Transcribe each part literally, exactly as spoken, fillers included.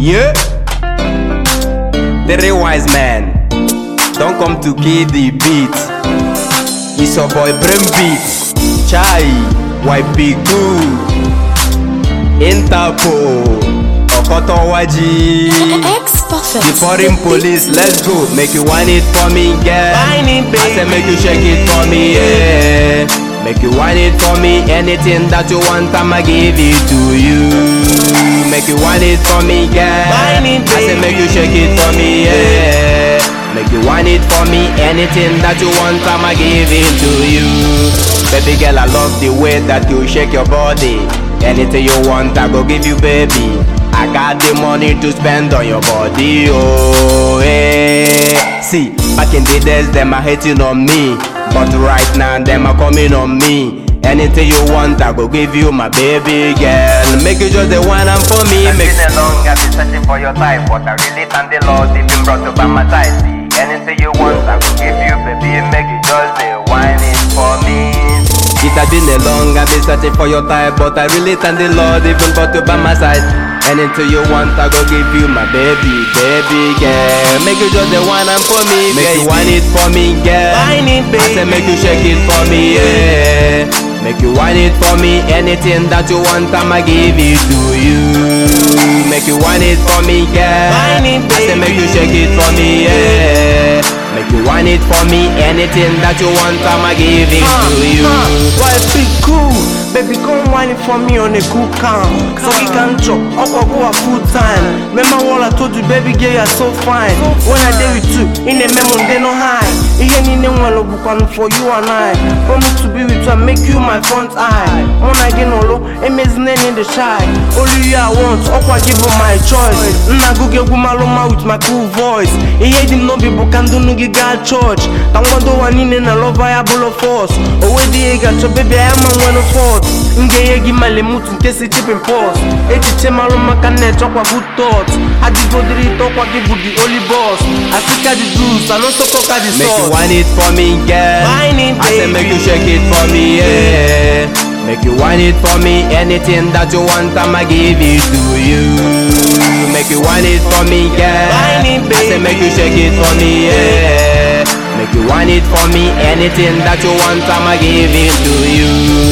Yeah. Three wise men don't come to kill the beat. It's your boy Brain Beat. Chai, Y P good. Interpol, Okoto Waji. The foreign police, let's go. Make you whine it for me, girl. I say make you shake it for me, yeah. Make you whine it for me. Anything that you want, I'ma give it to you. Make you whine it for me, girl. I say make you shake it for me, yeah. Make you whine it for me. Anything that you want, I'ma give it to you. Baby girl, I love the way that you shake your body. Anything you want, I go give you, baby. I got the money to spend on your body, oh, hey. See, back in the days, them are hating on me, but right now, them are coming on me. Anything you want, I go give you, my baby girl. Make you just the one and for me. I've Make been along, I've been searching for your type, but I really thank the Lord, if you brought you by my side. See, anything you want, I go give you, baby. Make you just the wine it for me. It has been a long, I've been searching for your type, but I really thank the Lord, even brought you by my side. Anything you want, I go give you, my baby, baby girl. Make you just the one and for me. Make you whine it for me, girl. I say make you shake it for me, yeah. Make you whine it for me. Anything that you want, I'ma give it to you. Make you whine it for me, girl. I say make you shake it for me, yeah. Make you whine it for me. Anything that you want, I'ma give it uh, to you. Uh, why be cool? Baby, come whine it for me on a cool calm. So we can chop up or go a full time. Remember what I told you, baby girl, you're so fine. When I did with you, in the memo, they no high. Even in the one look for you and I. Want me to be with you and make you my front eye. When I get no low, amazing in the shy. Only you I want, up I give her my choice. Nna go get Gumaloma with my cool voice. He hate him no people can do no God church. Tango one in a love viable force. Away the got your baby, I'm on one of four. Nge gi male mutu nkesi chip in pause. Echiche malu makane chokwa good thoughts. Hadi godiri tokwa give the only boss. Africa the juice, I know so coca the sauce. Make you whine it for me, girl. Whine it, I say make you shake it for me, yeah. Make you whine it for me. Anything that you want, I'ma give it to you. Make you whine it for me, girl. Whine it, I say make you shake it for me, yeah. Make you whine it for me. Anything that you want, I'ma give it to you.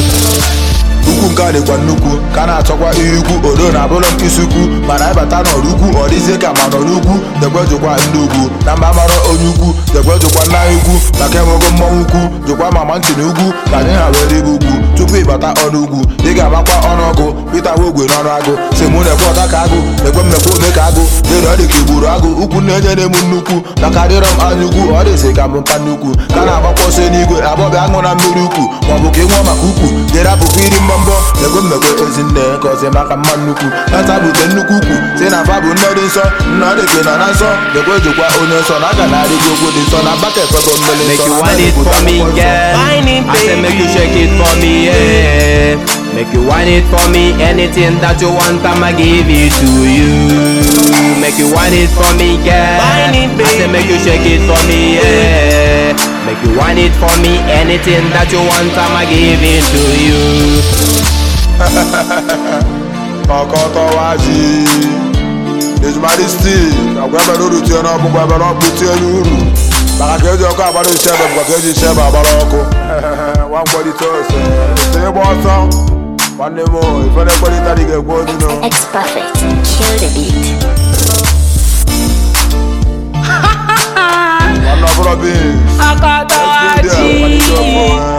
Ukwu nke dịkwa nnukwu ka na-achọkwa ugwu odo na abụlọ mkpịsị mana ịbata n'ọrụ ukwu ọ dịzie ka ma nọ n'ugwu dekwe jụkwa ndị ugwu na mba mara onye ukwu dekwe jụkwa nna ugwu maka enwego mmọnwụ ukwu jụkwa mama ntị na ugwu ka anyị ha were ibu ugwu tupu ịbata ọnụ ugwu ị ga-amakwa ọnụọgụ pita ogwe n'ọnụ agụ si mụ na-ekwe ọta ka agụ ekwe mmekwe ome ka agụ dị na ọ dị ka igburu agụ ukwu na-enye na-emu nnukwu maka adịrọ m anya ukwu ọ dịzi ka mbụ mpa nnukwu ka na-agbakwa ọsọ n'igwe abọbịa aṅụ na mmiri ukwu maọbụ ka ị nwụọ maka ukwu dịrị apụkwa iri mbọ Nego mmekwe ezinne ka ọsị maka mma nnukwu Tata bute nnukwu ukwu si na fa bụ nne dị nsọ nna dịke nọ na nsọ dekwe jikwa onye nsọ na aga na-arịgo okwu dị nsọ na baka efego mmele nsọ. Make you whine it for me, girl. I say make you shake it for me, yeah. Make you whine it for me. Anything that you want, I'ma give it to you. Make you whine it for me, girl. I say make you shake it for me, yeah. Make you whine it for me. Anything that you want, I'ma give it to you. Okoto Waji His Majesty agwebe n'uru tie n'ọkụ gwebe n'ọkụ tie n'uru maka ka eji ọkụ agbara ishebe bụkwa ka eji ishebe agbara ọkụ nwa nkwalite ose ose ịgba ọsọ nwanne m ife na-ekwerịta dị ga-ekwe onyino X-Perfect, kill the beat. nwanne ọbụla beans Okoto Waji.